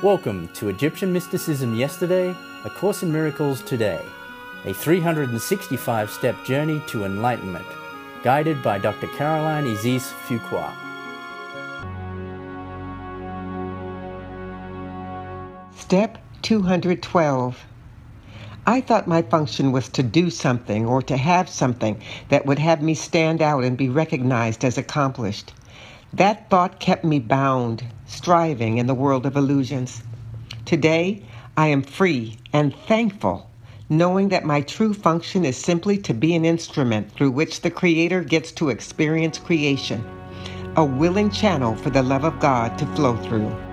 Welcome to Egyptian Mysticism Yesterday, A Course in Miracles Today, a 365-step journey to enlightenment, guided by Dr. Caroline Isis Fuqua. Step 212. I thought my function was to do something or to have something that would have me stand out and be recognized as accomplished. That thought kept me bound, striving in the world of illusions. Today, I am free and thankful, knowing that my true function is simply to be an instrument through which the Creator gets to experience creation, a willing channel for the love of God to flow through.